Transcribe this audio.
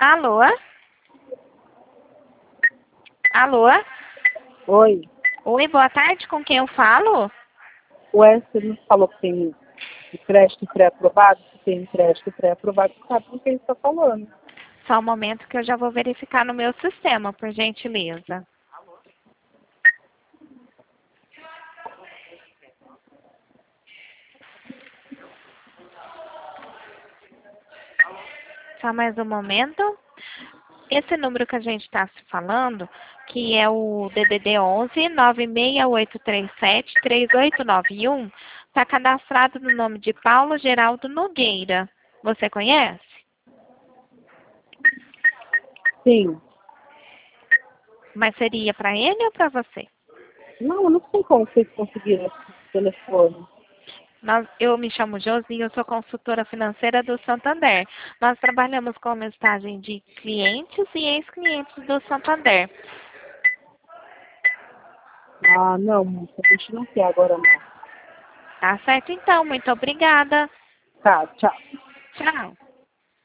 Alô? Alô? Oi, Oi, boa tarde, com quem eu falo? o Wesley nos falou que tem crédito pré-aprovado, que tem crédito pré-aprovado, sabe com quem está falando. Só um momento que eu já vou verificar no meu sistema, por gentileza. Só mais um momento. Esse número que a gente está se falando, que é o DDD 11 96837 3891, está cadastrado no nome de Paulo Geraldo Nogueira. Você conhece? Sim. Mas seria para ele ou para você? Não, eu não sei como vocês conseguiram esse telefone. Eu me chamo Josi e eu sou consultora financeira do Santander. Nós trabalhamos com mensagem de clientes e ex-clientes do Santander. Ah, não, moça, a gente não quer agora não. Tá certo então, muito obrigada. Tá, tchau. Tchau.